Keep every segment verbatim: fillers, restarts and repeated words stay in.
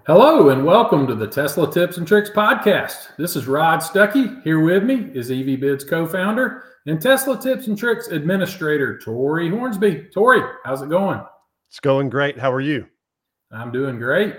Hello and welcome to the Tesla Tips and Tricks podcast. This is Rod Stuckey. Here with me is EVBid's co-founder and Tesla Tips and Tricks administrator, Tori Hornsby. Tori, how's it going? It's going great. How are you? I'm doing great.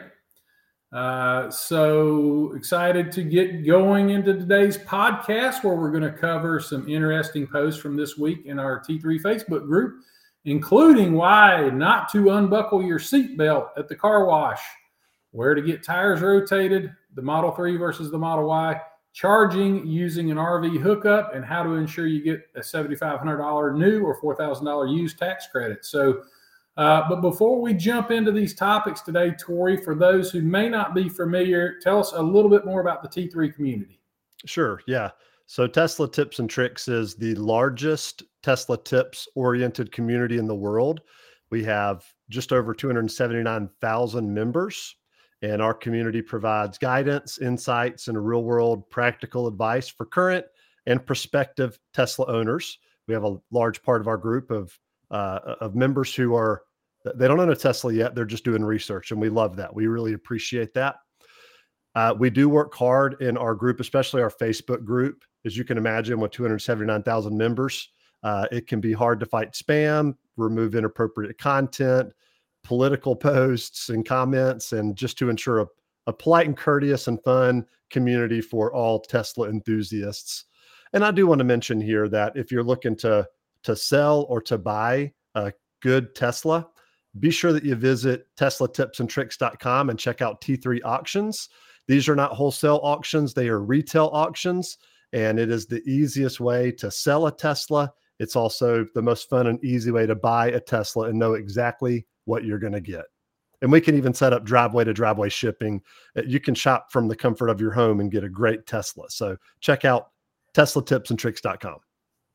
Uh, so excited to get going into today's podcast where we're going to cover some interesting posts from this week in our T three Facebook group, including why not to unbuckle your seatbelt at the car wash, where to get tires rotated, the Model three versus the Model Y, charging using an R V hookup, and how to ensure you get a seven thousand five hundred dollars new or four thousand dollars used tax credit. So, uh, but before we jump into these topics today, Tori, for those who may not be familiar, tell us a little bit more about the T three community. Sure. Yeah. So Tesla Tips and Tricks is the largest Tesla tips oriented community in the world. We have just over two hundred seventy-nine thousand members. And our community provides guidance, insights, and real world practical advice for current and prospective Tesla owners. We have a large part of our group of, uh, of members who are, they don't own a Tesla yet. They're just doing research. And we love that. We really appreciate that. Uh, we do work hard in our group, especially our Facebook group. As you can imagine, with two hundred seventy-nine thousand members, uh, it can be hard to fight spam, remove inappropriate content, political posts and comments, and just to ensure a, a polite and courteous and fun community for all Tesla enthusiasts. And I do want to mention here that if you're looking to, to sell or to buy a good Tesla, be sure that you visit tesla tips and tricks dot com and check out T three auctions. These are not wholesale auctions. They are retail auctions, and it is the easiest way to sell a Tesla. It's also the most fun and easy way to buy a Tesla and know exactly what you're going to get. And we can even set up driveway to driveway shipping. You can shop from the comfort of your home and get a great Tesla. So check out tesla tips and tricks dot com.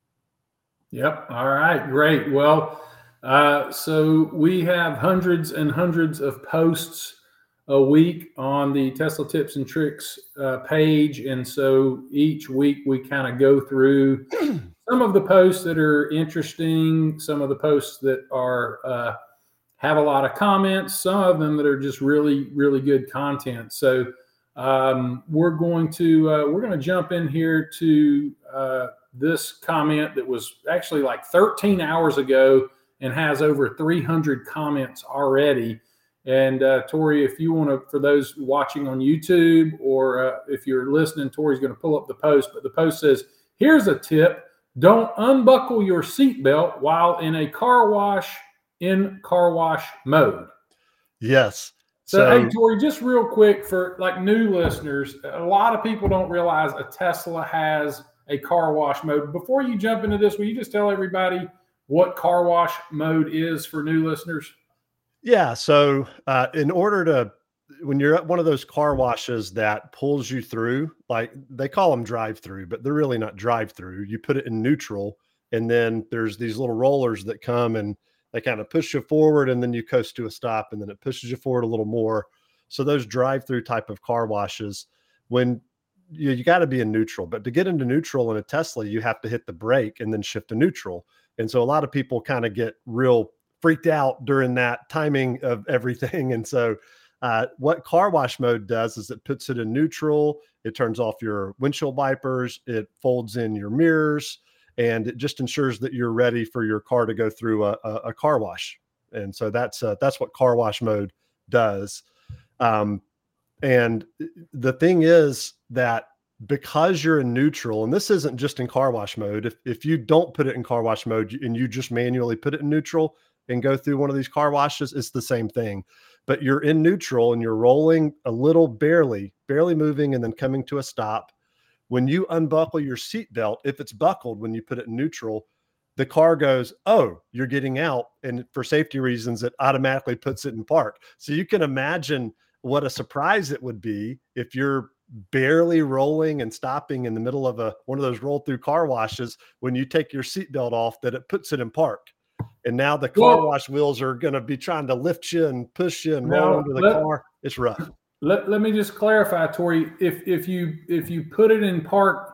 Yep. All right. Great. Well, uh, so we have hundreds and hundreds of posts a week on the Tesla Tips and Tricks uh, page. And so each week we kind of go through some of the posts that are interesting, some of the posts that are uh, have a lot of comments, some of them that are just really, really good content. So um, we're going to uh, we're going to jump in here to uh, this comment that was actually like thirteen hours ago and has over three hundred comments already. And uh, Tori, if you want to, for those watching on YouTube, or uh, if you're listening, Tori's going to pull up the post. But the post says, "Here's a tip: don't unbuckle your seatbelt while in a car wash." In car wash mode. Yes. So, so, hey, Tori, just real quick for like new listeners, a lot of people don't realize a Tesla has a car wash mode. Before you jump into this, will you just tell everybody what car wash mode is for new listeners? Yeah. So uh, in order to, when you're at one of those car washes that pulls you through, like they call them drive through, but they're really not drive through. You put it in neutral, and then there's these little rollers that come and they kind of push you forward, and then you coast to a stop, and then it pushes you forward a little more. So those drive-through type of car washes, when you, you got to be in neutral, but to get into neutral in a Tesla, you have to hit the brake and then shift to neutral. And so a lot of people kind of get real freaked out during that timing of everything. And so uh, what car wash mode does is it puts it in neutral. It turns off your windshield wipers. It folds in your mirrors. And it just ensures that you're ready for your car to go through a, a, a car wash. And so that's uh, that's what car wash mode does. Um, and the thing is that because you're in neutral, and this isn't just in car wash mode, if, if you don't put it in car wash mode and you just manually put it in neutral and go through one of these car washes, it's the same thing. But you're in neutral and you're rolling a little, barely, barely moving and then coming to a stop. When you unbuckle your seatbelt, if it's buckled when you put it in neutral, the car goes, "Oh, you're getting out." And for safety reasons, it automatically puts it in park. So you can imagine what a surprise it would be if you're barely rolling and stopping in the middle of a one of those roll through car washes when you take your seatbelt off, that it puts it in park. And now the car well, wash wheels are going to be trying to lift you and push you and no, roll into the let, car. It's rough. Let, let me just clarify, Tori. If if you if you put it in park,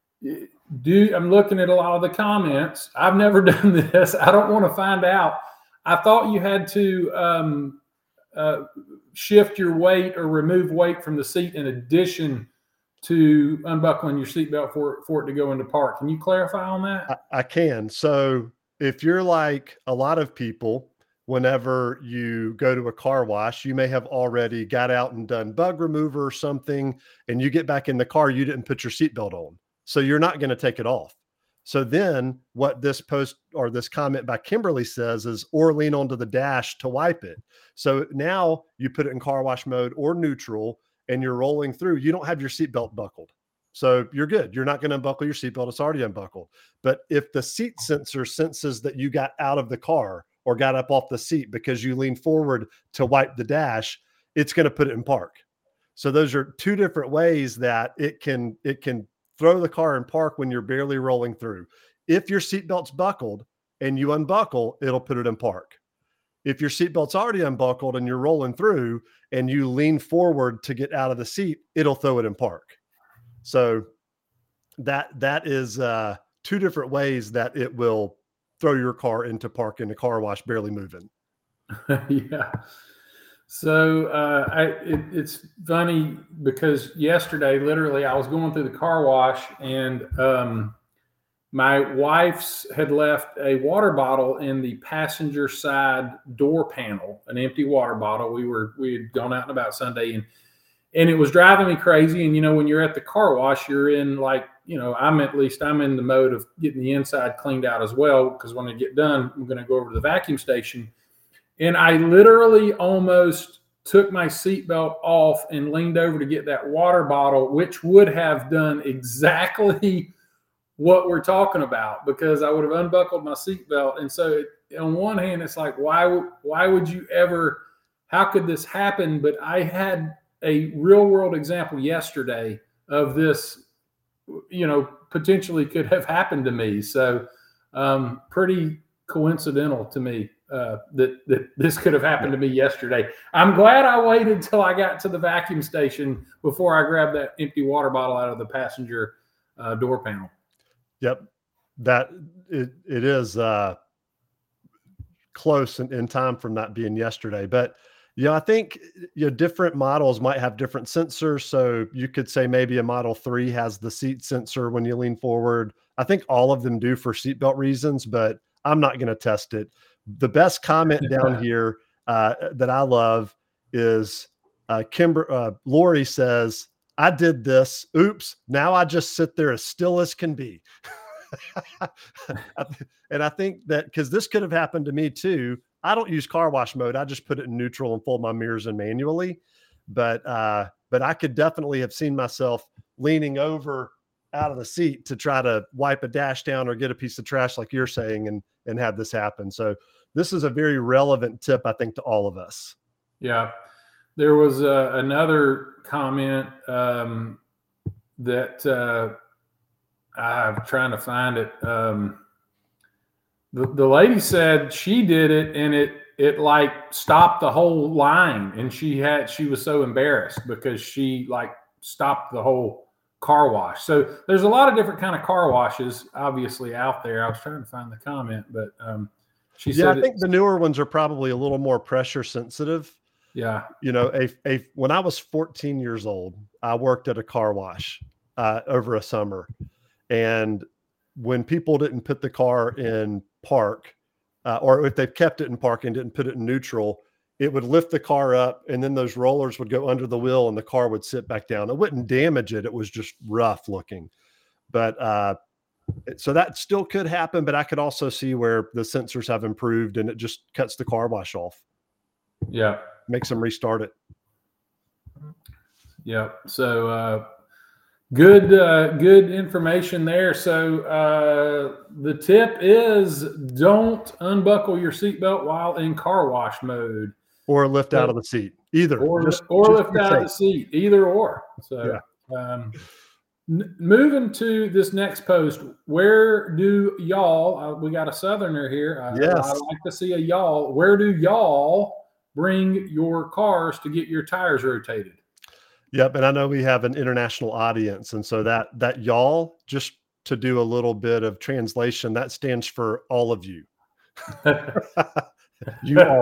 do I'm looking at a lot of the comments. I've never done this. I don't want to find out. I thought you had to um, uh, shift your weight or remove weight from the seat in addition to unbuckling your seatbelt for, for it to go into park. Can you clarify on that? I, I can. So if you're like a lot of people, whenever you go to a car wash, you may have already got out and done bug remover or something, and you get back in the car, you didn't put your seatbelt on. So you're not going to take it off. So then what this post or this comment by Kimberly says is, or lean onto the dash to wipe it. So now you put it in car wash mode or neutral and you're rolling through, you don't have your seatbelt buckled. So you're good. You're not going to unbuckle your seatbelt. It's already unbuckled. But if the seat sensor senses that you got out of the car or got up off the seat because you leaned forward to wipe the dash, it's going to put it in park. So those are two different ways that it can, it can throw the car in park when you're barely rolling through. If your seatbelt's buckled and you unbuckle, it'll put it in park. If your seatbelt's already unbuckled and you're rolling through and you lean forward to get out of the seat, it'll throw it in park. So that that is uh, two different ways that it will throw your car into park in a car wash, barely moving. Yeah. So uh, I, it, it's funny because yesterday, literally, I was going through the car wash and um, my wife's had left a water bottle in the passenger side door panel, an empty water bottle. We were we had gone out and about Sunday, and and it was driving me crazy. And you know, when you're at the car wash, you're in like, you know, I'm at least I'm in the mode of getting the inside cleaned out as well, because when I get done, I'm going to go over to the vacuum station. And I literally almost took my seatbelt off and leaned over to get that water bottle, which would have done exactly what we're talking about, because I would have unbuckled my seatbelt. And so it, on one hand, it's like, why, why would you ever, how could this happen? But I had a real world example yesterday of this, you know, potentially could have happened to me. So um, pretty coincidental to me. Uh, that, that this could have happened to me yesterday. I'm glad I waited till I got to the vacuum station before I grabbed that empty water bottle out of the passenger uh, door panel. Yep. That it, it is uh, close in, in time from that being yesterday. But, yeah, I think, you know, different models might have different sensors. So you could say maybe a Model three has the seat sensor when you lean forward. I think all of them do for seatbelt reasons, but I'm not going to test it. The best comment down here uh, that I love is uh, Kimber, uh, Lori says, I did this. Oops. Now I just sit there as still as can be. And I think that because this could have happened to me too. I don't use car wash mode. I just put it in neutral and fold my mirrors in manually. But, uh, but I could definitely have seen myself leaning over out of the seat to try to wipe a dash down or get a piece of trash like you're saying, and, and have this happen. So this is a very relevant tip, I think, to all of us. Yeah. There was uh, another comment um, that uh, I'm trying to find it. Um, the, the lady said she did it and it, it like stopped the whole line. And she had, she was so embarrassed because she like stopped the whole car wash. So there's a lot of different kind of car washes obviously out there. I was trying to find the comment, but um, she yeah, said, I think the newer ones are probably a little more pressure sensitive. Yeah. You know, a, a, when I was fourteen years old, I worked at a car wash uh, over a summer. And when people didn't put the car in park, uh, or if they kept it in park and didn't put it in neutral, it would lift the car up and then those rollers would go under the wheel and the car would sit back down. It wouldn't damage it. It was just rough looking. But uh, so that still could happen, but I could also see where the sensors have improved and it just cuts the car wash off. Yeah. Makes them restart it. Yeah. So uh, good, uh, good information there. So uh, the tip is don't unbuckle your seatbelt while in car wash mode. Or lift out of the seat. Either. Or, just, or just lift out of the seat. Either or. So yeah. um, n- moving to this next post, where do y'all, uh, we got a Southerner here. Uh, yes. I'd like to see a y'all. Where do y'all bring your cars to get your tires rotated? Yep. And I know we have an international audience. And so that, that y'all, just to do a little bit of translation, that stands for all of you. You all.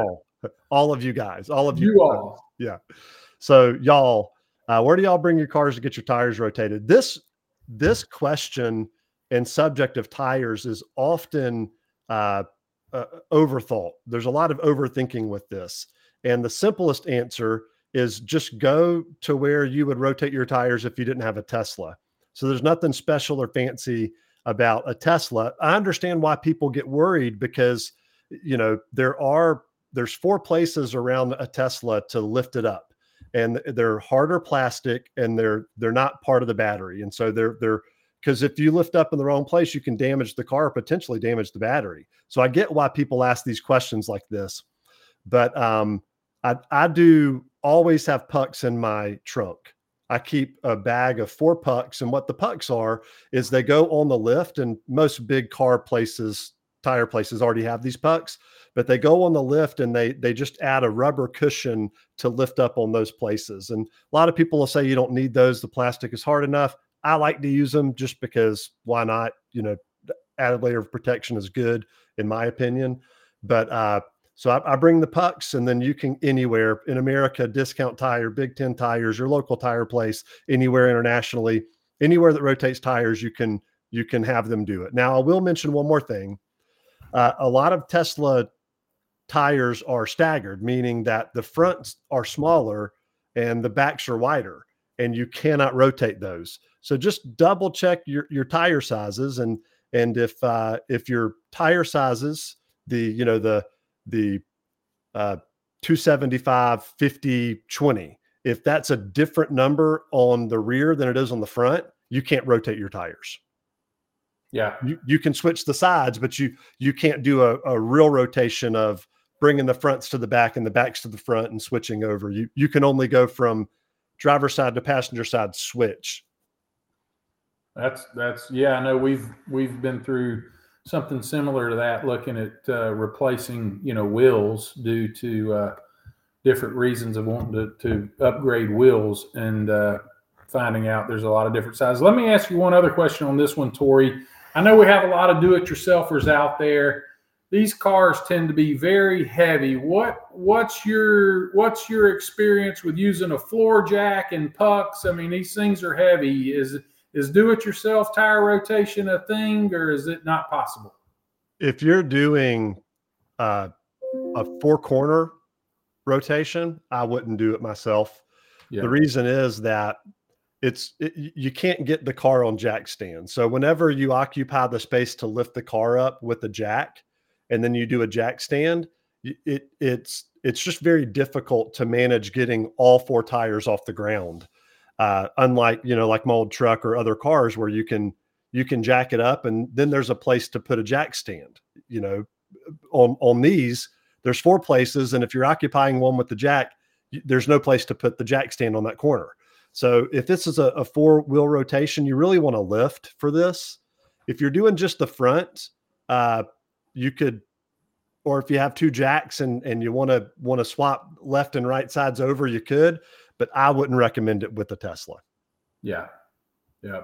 All of you guys, all of you. You all. Yeah. So y'all, uh, where do y'all bring your cars to get your tires rotated? This, this question and subject of tires is often uh, uh, overthought. There's a lot of overthinking with this. And the simplest answer is just go to where you would rotate your tires if you didn't have a Tesla. So there's nothing special or fancy about a Tesla. I understand why people get worried because, you know, there are, there's four places around a Tesla to lift it up, and they're harder plastic and they're, they're not part of the battery. And so they're, they're, because if you lift up in the wrong place, you can damage the car, potentially damage the battery. So I get why people ask these questions like this, but um, I, I do always have pucks in my trunk. I keep a bag of four pucks, and what the pucks are is they go on the lift, and most big car places, tire places already have these pucks, but they go on the lift and they, they just add a rubber cushion to lift up on those places. And a lot of people will say you don't need those. The plastic is hard enough. I like to use them just because why not? You know, added layer of protection is good in my opinion. But uh, so I, I bring the pucks, and then you can anywhere in America, Discount Tire, Big Ten Tires, your local tire place, anywhere internationally, anywhere that rotates tires, you can, you can have them do it. Now I will mention one more thing. Uh, a lot of Tesla tires are staggered, meaning that the fronts are smaller and the backs are wider, and you cannot rotate those. So just double check your, your tire sizes. And, and if, uh, if your tire sizes, the, you know, the, the, uh, two seventy-five, fifty, twenty, if that's a different number on the rear than it is on the front, you can't rotate your tires. Yeah. You, you can switch the sides, but you, you can't do a, a real rotation of bringing the fronts to the back and the backs to the front and switching over. You, you can only go from driver's side to passenger side switch. That's, that's, yeah, I know we've, we've been through something similar to that, looking at uh, replacing, you know, wheels due to uh, different reasons of wanting to, to upgrade wheels, and uh, finding out there's a lot of different sizes. Let me ask you one other question on this one, Tori. I know we have a lot of do-it-yourselfers out there. These cars tend to be very heavy. What what's your what's your experience with using a floor jack and pucks? I mean, these things are heavy. Is is do-it-yourself tire rotation a thing, or is it not possible? If you're doing uh, a four-corner rotation, I wouldn't do it myself. Yeah. The reason is that it's it, you can't get the car on jack stand. So whenever you occupy the space to lift the car up with the jack, and then you do a jack stand, it it's it's just very difficult to manage getting all four tires off the ground. Uh, unlike, you know, like my old truck or other cars where you can you can jack it up, and then there's a place to put a jack stand. You know, on on these, there's four places, and if you're occupying one with the jack, there's no place to put the jack stand on that corner. So if this is a, a four-wheel rotation, you really want to lift for this. If you're doing just the front, uh, you could, or if you have two jacks and, and you want to want to swap left and right sides over, you could, but I wouldn't recommend it with the Tesla. Yeah. Yeah.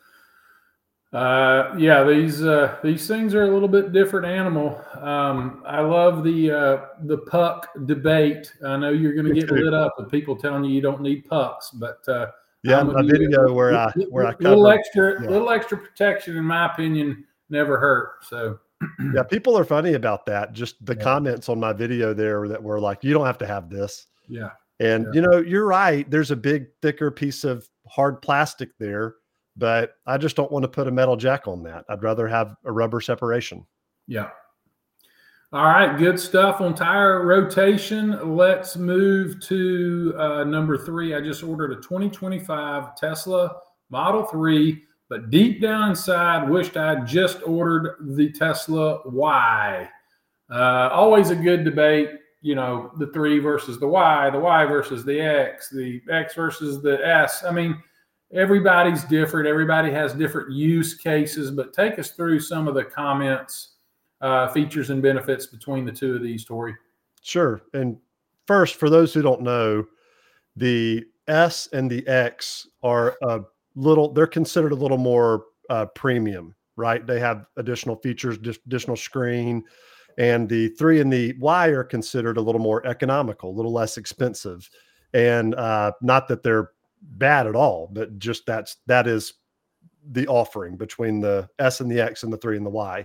Uh, yeah, these uh, these things are a little bit different animal. Um, I love the uh, the puck debate. I know you're going to get lit up with people telling you you don't need pucks, but uh, yeah, a video where I where I cover little extra yeah. little extra protection, in my opinion, never hurt. So yeah, people are funny about that. Just the yeah. comments on my video there that were like, "You don't have to have this." Yeah, and yeah. you know, you're right. There's a big, thicker piece of hard plastic there. But I just don't want to put a metal jack on that. I'd rather have a rubber separation. Yeah. All right. Good stuff on tire rotation. Let's move to uh, number three. I just ordered a twenty twenty-five Tesla Model three, but deep down inside, wished I'd just ordered the Tesla Y. Uh, always a good debate, you know, the three versus the Y, the Y versus the X, the X versus the S. I mean, everybody's different. Everybody has different use cases, but take us through some of the comments, uh, features and benefits between the two of these, Tori. Sure. And first, for those who don't know, the S and the X are a little, they're considered a little more uh, premium, right? They have additional features, additional screen, And the three and the Y are considered a little more economical, a little less expensive. And uh, not that they're bad at all, but just that's, that is the offering between the S and the X and the three and the Y.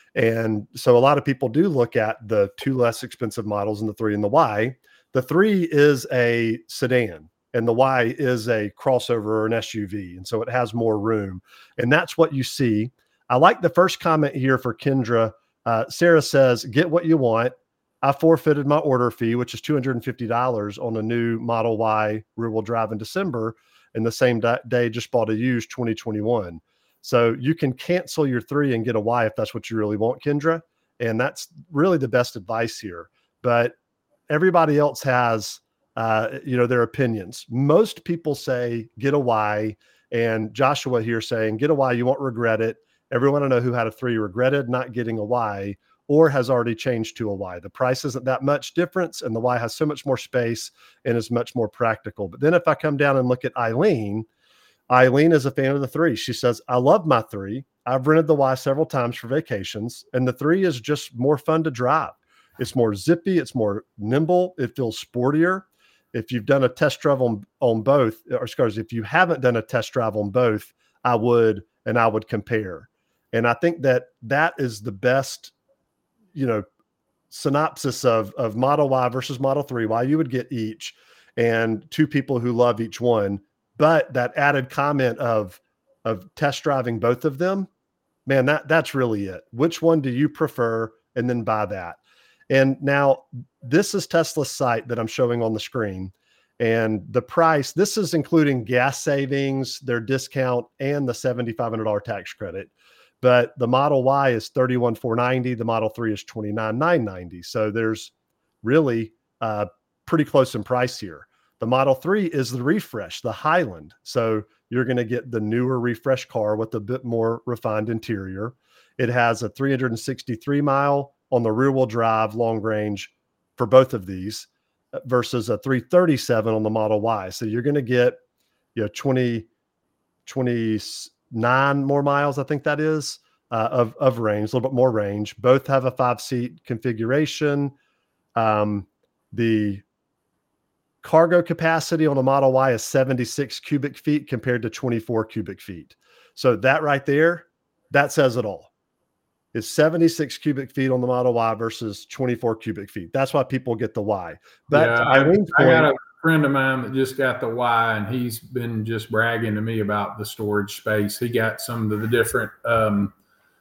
And so a lot of people do look at the two less expensive models and the three and the Y. The three is a sedan and the Y is a crossover or an S U V. And so it has more room. And that's what you see. I like the first comment here for Kendra. Uh, Sarah says, get what you want. I forfeited my order fee, which is two hundred fifty dollars on a new Model Y rear-wheel drive in December. And the same day just bought a used twenty twenty-one. So you can cancel your three and get a Y if that's what you really want, Kendra. And that's really the best advice here. But everybody else has, uh, you know, their opinions. Most people say, get a Y. And Joshua here saying, get a Y, you won't regret it. Everyone I know who had a three regretted not getting a Y or has already changed to a Y. The price isn't that much difference, and the Y has so much more space and is much more practical. But then if I come down and look at Eileen, Eileen is a fan of the three. She says, I love my three. I've rented the Y several times for vacations, and the three is just more fun to drive. It's more zippy. It's more nimble. It feels sportier. If you've done a test drive on, on both, or excuse me, if you haven't done a test drive on both, I would, and I would compare. And I think that that is the best, you know, synopsis of, of Model Y versus Model three, why you would get each, and two people who love each one. But that added comment of, of test driving both of them, man, that that's really it. Which one do you prefer? And then buy that. And now this is Tesla's site that I'm showing on the screen. And the price, this is including gas savings, their discount, and the seventy-five hundred dollars tax credit. But the Model Y is thirty-one thousand four hundred ninety dollars. The Model three is twenty-nine thousand nine hundred ninety dollars. So there's really uh, pretty close in price here. The Model three is the refresh, the Highland. So you're going to get the newer refresh car with a bit more refined interior. It has a three hundred sixty-three mile on the rear wheel drive long range for both of these versus a three thirty-seven on the Model Y. So you're going to get, you know, twenty, twenty-nine more miles, I think that is, uh, of, of range, a little bit more range. Both have a five seat configuration. Um, the cargo capacity on a Model Y is seventy-six cubic feet compared to twenty-four cubic feet. So that right there, that says it all. It's seventy-six cubic feet on the Model Y versus twenty-four cubic feet. That's why people get the Y. But yeah, I, I got a friend of mine that just got the Y, and he's been just bragging to me about the storage space. He got some of the different um,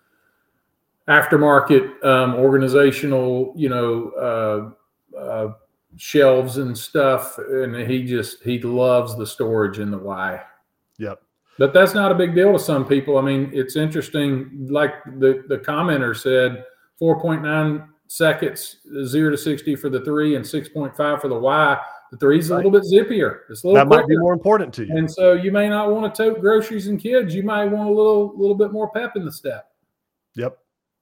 aftermarket um, organizational, you know, uh, uh, shelves and stuff, and he just he loves the storage in the Y. Yep. But that's not a big deal to some people. I mean, it's interesting, like the the commenter said, four point nine seconds zero to sixty for the three and six point five for the Y. The three's a Right. little bit zippier. It's a little that quicker. might be more important to you. And so you may not want to tote groceries and kids. You might want a little little bit more pep in the step. Yep.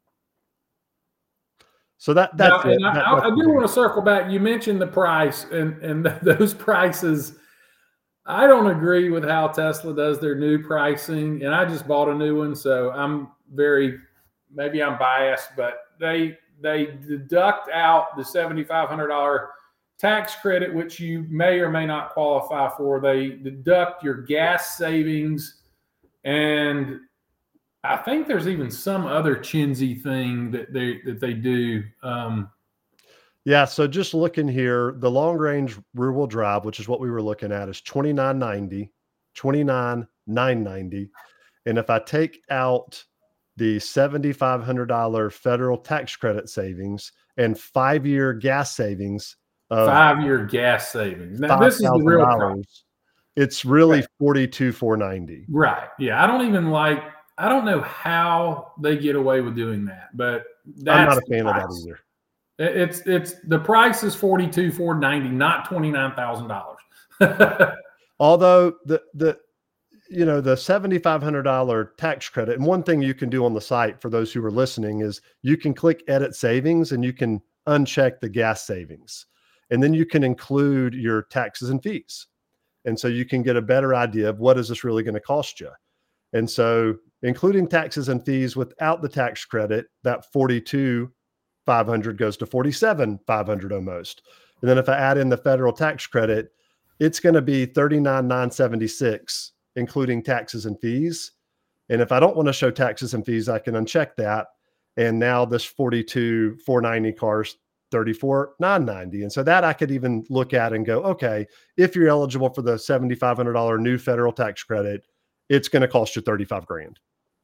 So that that's now, it. and I, That, I, that's I the do thing. want to circle back. You mentioned the price, and and those prices. I don't agree with how Tesla does their new pricing, and I just bought a new one, so I'm very maybe I'm biased, but they they deduct out the seventy-five hundred dollars tax credit, which you may or may not qualify for. They deduct your gas savings, and I think there's even some other chinsy thing that they that they do. Um, Yeah. So just looking here, the long range rear wheel drive, which is what we were looking at, is twenty-nine ninety, twenty-nine nine ninety. And if I take out the seventy-five hundred dollars federal tax credit savings and five year gas savings of five-year gas savings. Now, this is the real problem. It's really Right. forty-two thousand four hundred ninety. Right. Yeah. I don't even like, I don't know how they get away with doing that, but that's I'm not a the fan of that price. either. It- It's, it's, the price is forty-two thousand four hundred ninety, not twenty-nine thousand dollars. Although the, the, you know, the seventy-five hundred dollars tax credit, and one thing you can do on the site for those who are listening is you can click edit savings and you can uncheck the gas savings. And then you can include your taxes and fees. And so you can get a better idea of what is this really going to cost you. And so including taxes and fees without the tax credit, that forty-two thousand five hundred goes to forty-seven five hundred almost. And then if I add in the federal tax credit, it's going to be thirty-nine nine seventy-six, including taxes and fees. And if I don't want to show taxes and fees, I can uncheck that. And now this forty-two four ninety car is thirty-four nine ninety. And so that I could even look at and go, okay, if you're eligible for the seventy-five hundred dollars new federal tax credit, it's going to cost you thirty-five grand.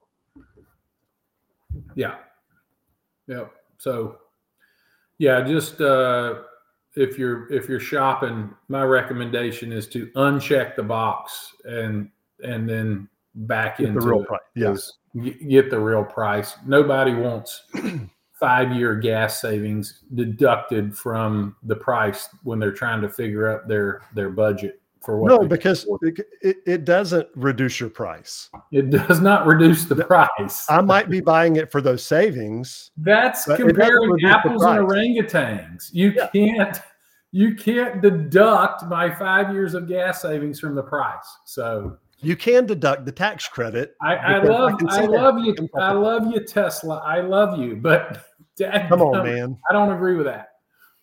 Yeah. Yeah. So yeah, just, uh, if you're, if you're shopping, my recommendation is to uncheck the box and, and then back Get into the real it. price. Yes. Get the real price. Nobody wants five-year gas savings deducted from the price when they're trying to figure out their, their budget for what. No, because it, it, it doesn't reduce your price. It does not reduce the price. I might be buying it for those savings. That's comparing apples and orangutans. You yeah. can't, you can't deduct my five years of gas savings from the price. So you can deduct the tax credit. I, I love, I, I love you. I love you, Tesla. I love you, but Dad, come on, man. I don't agree with that.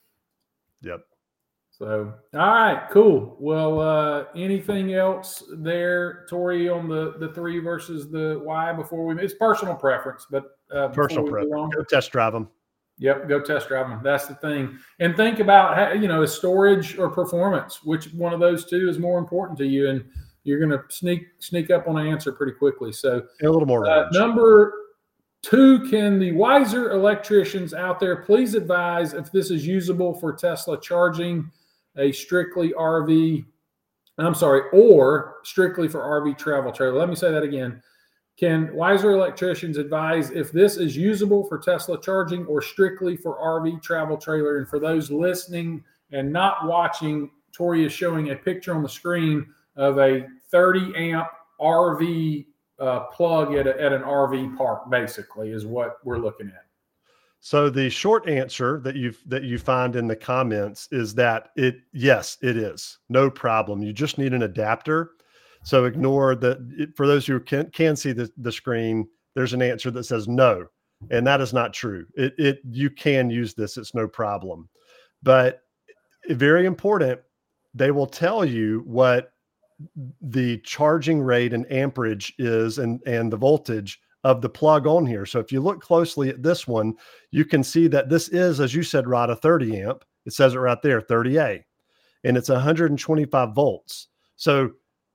Yep. So, all right, cool. Well, uh, anything else there, Tori, on the, the three versus the Y before we, it's personal preference, but uh, personal preference. Go test drive them. Yep. Go test drive them. That's the thing. And think about how, you know, is storage or performance, which one of those two is more important to you? And you're going to sneak, sneak up on an answer pretty quickly. So a little more range. Uh, number two, can the wiser electricians out there please advise if this is usable for Tesla charging, a strictly R V, I'm sorry, or strictly for R V travel trailer. Let me say that again. Can wiser electricians advise if this is usable for Tesla charging or strictly for R V travel trailer? And for those listening and not watching, Tori is showing a picture on the screen of a thirty amp R V uh, plug at, a, at an R V park, basically, is what we're looking at. So the short answer that you that you find in the comments is that it yes, it is. No problem. You just need an adapter. So ignore the, for those who can, can see the, the screen, there's an answer that says no. And that is not true. It, it you can use this. It's no problem. But very important, they will tell you what the charging rate and amperage is and, and the voltage of the plug on here. So if you look closely at this one, you can see that this is, as you said, Rod, a thirty amp. It says it right there, thirty A, and it's one hundred twenty-five volts. So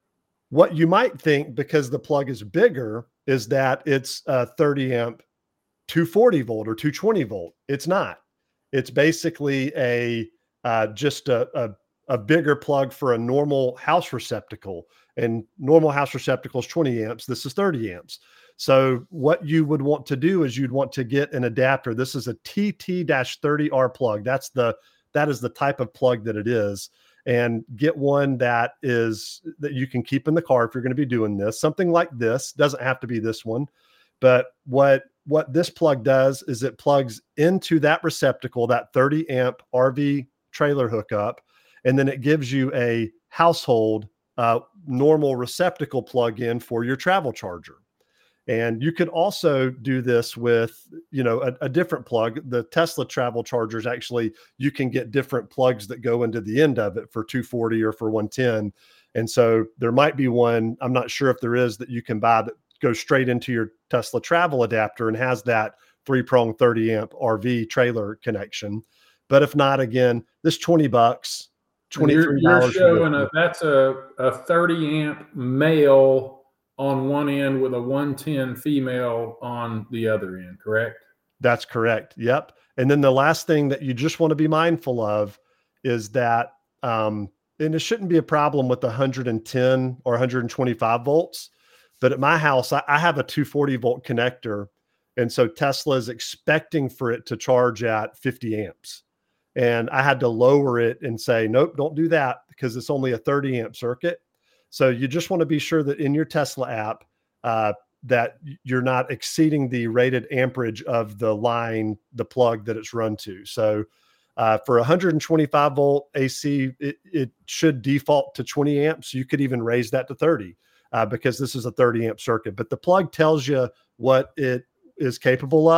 what you might think, because the plug is bigger, is that it's a thirty amp, two forty volt or two twenty volt. It's not. It's basically a uh, just a, a, a bigger plug for a normal house receptacle, and normal house receptacle is twenty amps. This is thirty amps. So what you would want to do is you'd want to get an adapter. This is a T T thirty R plug. That's the, that is the type of plug that it is. And get one that is, that you can keep in the car if you're going to be doing this. Something like this, doesn't have to be this one. But what, what this plug does is it plugs into that receptacle, that thirty amp R V trailer hookup. And then it gives you a household uh, normal receptacle plug-in for your travel charger. And you could also do this with, you know, a, a different plug. The Tesla travel chargers, actually, you can get different plugs that go into the end of it for two forty or for one ten. And so there might be one, I'm not sure if there is, that you can buy that goes straight into your Tesla travel adapter and has that three-prong thirty amp R V trailer connection. But if not, again, this twenty bucks, twenty-three dollars. You're, you're showing a, that's a, a thirty amp male on one end with a one ten female on the other end, correct? That's correct. Yep. And then the last thing that you just want to be mindful of is that, um, and it shouldn't be a problem with one hundred ten or one hundred twenty-five volts, but at my house, I, I have a two forty volt connector. And so Tesla is expecting for it to charge at fifty amps. And I had to lower it and say, nope, don't do that, because it's only a thirty amp circuit. So you just want to be sure that in your Tesla app, uh, that you're not exceeding the rated amperage of the line, the plug that it's run to. So uh, for one hundred twenty-five volt A C, it, it should default to twenty amps. You could even raise that to thirty uh, because this is a thirty amp circuit. But the plug tells you what it is capable of.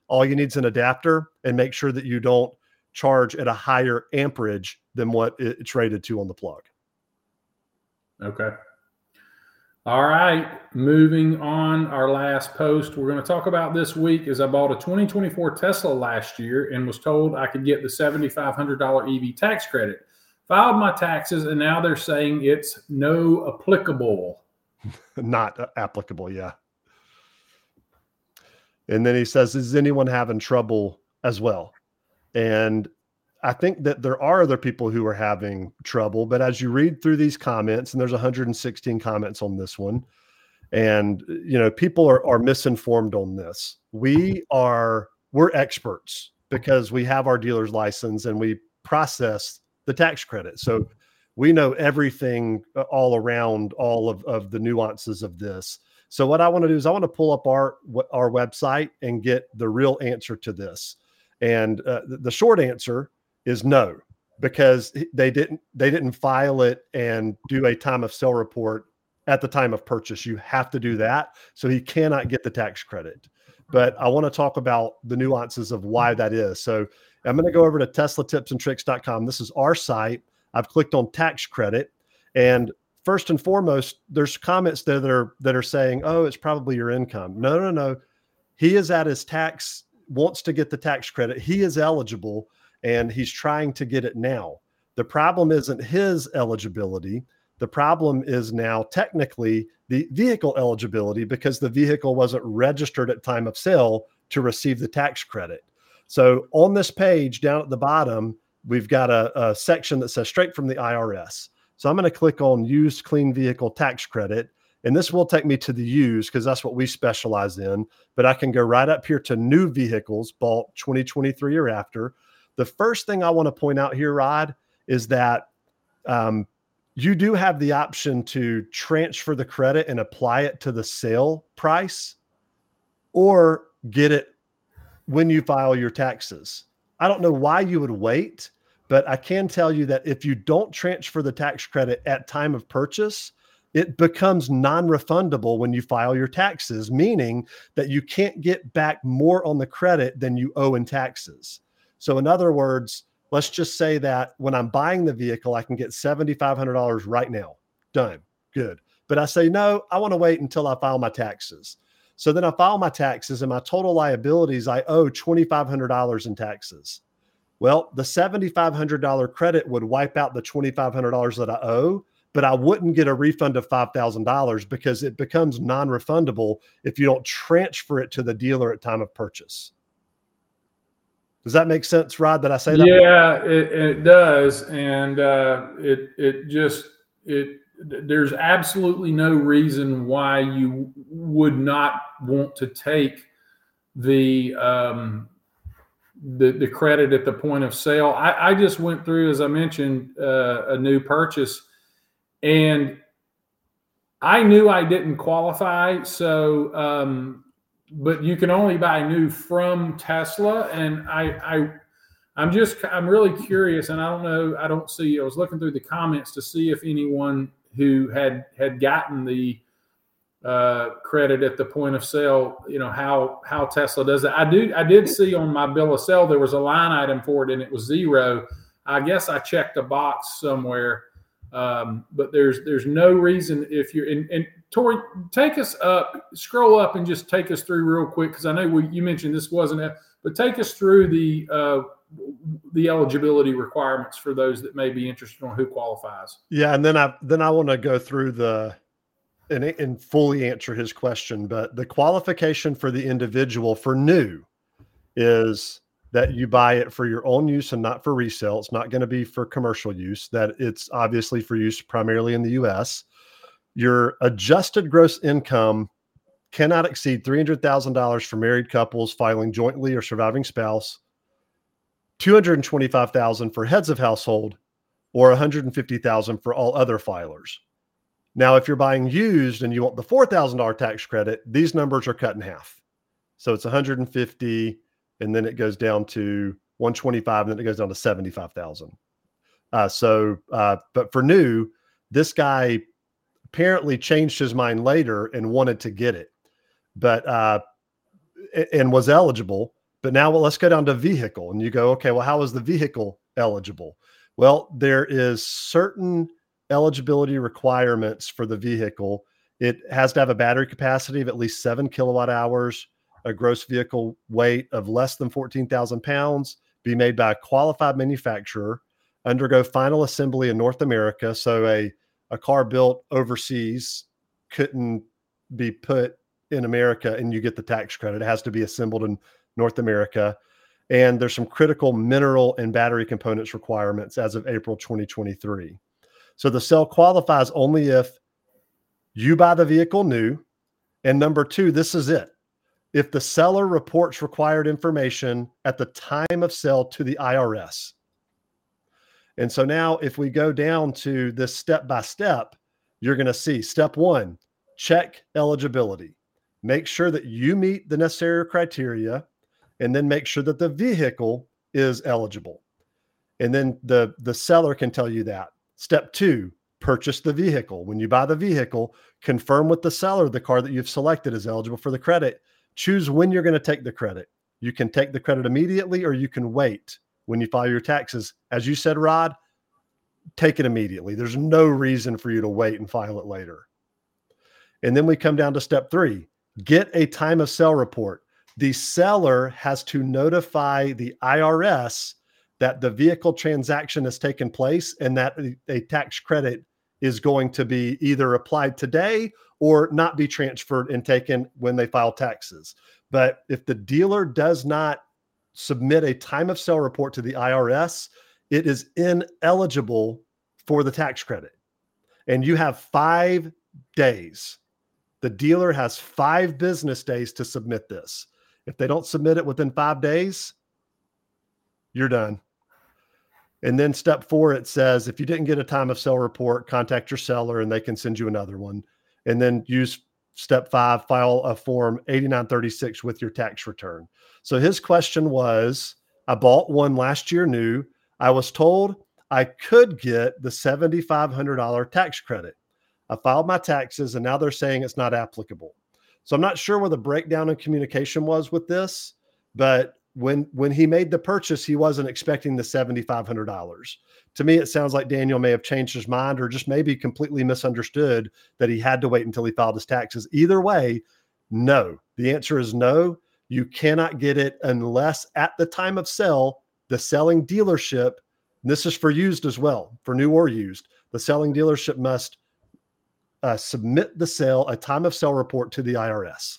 All you need is an adapter, and make sure that you don't charge at a higher amperage than what it's rated to on the plug. Okay. All right. Moving on, our last post we're going to talk about this week is I bought a twenty twenty-four Tesla last year and was told I could get the seven thousand five hundred dollars E V tax credit. Filed my taxes, and now they're saying it's no applicable. Not applicable, yeah. And then he says, is anyone having trouble as well? And I think that there are other people who are having trouble, but as you read through these comments, and there's one hundred sixteen comments on this one, and you know, people are, are misinformed on this. We are, we're experts because we have our dealer's license and we process the tax credit. So we know everything all around all of, of the nuances of this. So what I want to do is I want to pull up our, our website and get the real answer to this. And uh, the short answer is no, because they didn't, they didn't file it and do a time of sale report at the time of purchase. You have to do that. So he cannot get the tax credit. But I want to talk about the nuances of why that is. So I'm going to go over to Tesla Tips and Tricks dot com. This is our site. I've clicked on tax credit, and first and foremost, there's comments there that are, that are saying, oh, it's probably your income. No, no, no. He is at his tax, wants to get the tax credit. He is eligible and he's trying to get it now. The problem isn't his eligibility. The problem is now technically the vehicle eligibility, because the vehicle wasn't registered at time of sale to receive the tax credit. So on this page down at the bottom, we've got a, a section that says straight from the I R S. So I'm going to click on used clean vehicle tax credit, and this will take me to the used because that's what we specialize in, but I can go right up here to new vehicles bought twenty twenty-three or after. The first thing I want to point out here, Rod, is that um, you do have the option to transfer the credit and apply it to the sale price, or get it when you file your taxes. I don't know why you would wait, but I can tell you that if you don't transfer the tax credit at time of purchase, it becomes non-refundable when you file your taxes, meaning that you can't get back more on the credit than you owe in taxes. So in other words, let's just say that when I'm buying the vehicle, I can get seven thousand five hundred dollars right now. Done. Good. But I say, no, I want to wait until I file my taxes. So then I file my taxes, and my total liabilities, I owe two thousand five hundred dollars in taxes. Well, the seven thousand five hundred dollars credit would wipe out the two thousand five hundred dollars that I owe, but I wouldn't get a refund of five thousand dollars because it becomes non-refundable if you don't transfer it to the dealer at time of purchase. Does that make sense, Rod, that I say that? Yeah, it, it does. And uh, it, it just, it, there's absolutely no reason why you would not want to take the, um, the, the credit at the point of sale. I, I just went through, as I mentioned, uh, a new purchase, and I knew I didn't qualify. So, um, but you can only buy new from Tesla. And I, I, I'm just, I'm really curious, and I don't know, I don't see, I was looking through the comments to see if anyone who had, had gotten the uh, credit at the point of sale, you know, how, how Tesla does that. I do, I did see on my bill of sale, there was a line item for it and it was zero. I guess I checked a box somewhere. Um, but there's, there's no reason if you're in, and Tori, take us up, scroll up and just take us through real quick. Cause I know we, you mentioned this wasn't it, but take us through the, uh, the eligibility requirements for those that may be interested on who qualifies. Yeah. And then I, then I want to go through the, and, and fully answer his question, but the qualification for the individual for new is that you buy it for your own use and not for resale. It's not going to be for commercial use, that it's obviously for use primarily in the U S. Your adjusted gross income cannot exceed three hundred thousand dollars for married couples filing jointly or surviving spouse, two hundred twenty-five thousand dollars for heads of household, or one hundred fifty thousand dollars for all other filers. Now, if you're buying used and you want the four thousand dollars tax credit, these numbers are cut in half. So it's one hundred fifty, and then it goes down to one hundred twenty-five, and then it goes down to seventy-five thousand. Uh, so, uh, but for new, this guy apparently changed his mind later and wanted to get it, but, uh, and was eligible, But now, well, let's go down to vehicle, and you go, okay, well, how is the vehicle eligible? Well, there is certain eligibility requirements for the vehicle. It has to have a battery capacity of at least seven kilowatt hours, a gross vehicle weight of less than fourteen thousand pounds, be made by a qualified manufacturer, undergo final assembly in North America. So a, a car built overseas couldn't be put in America and you get the tax credit. It has to be assembled in North America. And there's some critical mineral and battery components requirements as of April twenty twenty-three. So the cell qualifies only if you buy the vehicle new. And number two, this is it. If the seller reports required information at the time of sale to the I R S. And so now if we go down to this step by step, you're going to see step one, check eligibility. Make sure that you meet the necessary criteria, and then make sure that the vehicle is eligible. And then the, the seller can tell you that. Step two, purchase the vehicle. When you buy the vehicle, confirm with the seller the car that you've selected is eligible for the credit. Choose when you're going to take the credit. You can take the credit immediately, or you can wait when you file your taxes. As you said, Rod, take it immediately. There's no reason for you to wait and file it later. And then we come down to step three, get a time of sale report. The seller has to notify the I R S that the vehicle transaction has taken place and that a tax credit is going to be either applied today or not be transferred and taken when they file taxes. But if the dealer does not submit a time of sale report to the I R S, it is ineligible for the tax credit. And you have five days. The dealer has five business days to submit this. If they don't submit it within five days, you're done. And then step four, it says, if you didn't get a time of sale report, contact your seller and they can send you another one. And then use step five, file a form eighty-nine thirty-six with your tax return. So his question was, I bought one last year new. I was told I could get the seven thousand five hundred dollars tax credit. I filed my taxes and now they're saying it's not applicable. So I'm not sure where the breakdown in communication was with this, but when, when he made the purchase, he wasn't expecting the seven thousand five hundred dollars. To me, it sounds like Daniel may have changed his mind or just maybe completely misunderstood that he had to wait until he filed his taxes. Either way, no. The answer is no. You cannot get it unless at the time of sale, the selling dealership, and this is for used as well, for new or used, the selling dealership must uh, submit the sale, a time of sale report to the I R S.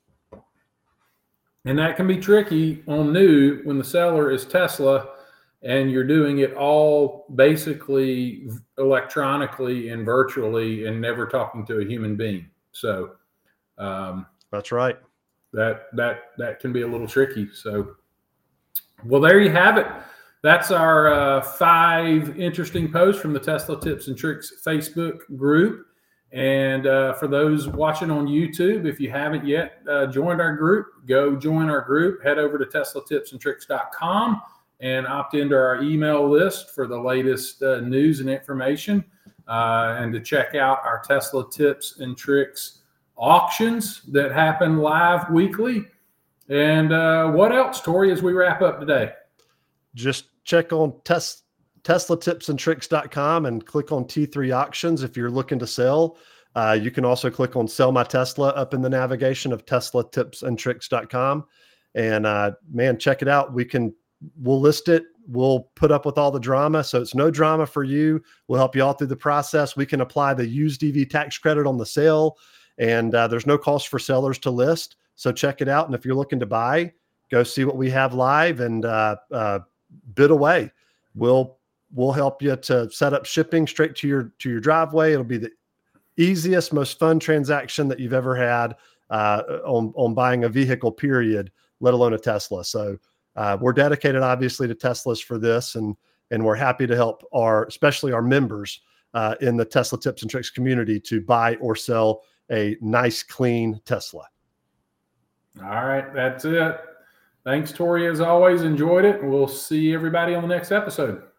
And that can be tricky on new when the seller is Tesla and you're doing it all basically electronically and virtually and never talking to a human being. So um, that's right. That, that, that can be a little tricky. So, well, there you have it. That's our uh, five interesting posts from the Tesla Tips and Tricks Facebook group. And uh, for those watching on YouTube, if you haven't yet uh, joined our group, go join our group. Head over to tesla tips and tricks dot com and opt into our email list for the latest uh, news and information, uh, and to check out our Tesla Tips and Tricks auctions that happen live weekly. And uh, what else, Tori, as we wrap up today? Just check on tes- tesla tips and tricks dot com and click on T three auctions if you're looking to sell. Uh, you can also click on Sell My Tesla up in the navigation of tesla tips and tricks dot com. And uh, man, check it out. We can, we'll list it. We'll put up with all the drama. So it's no drama for you. We'll help you all through the process. We can apply the used E V tax credit on the sale, and uh, there's no cost for sellers to list. So check it out. And if you're looking to buy, go see what we have live and uh, uh, bid away. We'll, we'll help you to set up shipping straight to your, to your driveway. It'll be the easiest, most fun transaction that you've ever had uh, on, on buying a vehicle, period, let alone a Tesla. So uh, we're dedicated obviously to Teslas for this. And, and we're happy to help our, especially our members uh, in the Tesla Tips and Tricks community to buy or sell a nice, clean Tesla. All right. That's it. Thanks, Tori, as always. Enjoyed it. We'll see everybody on the next episode.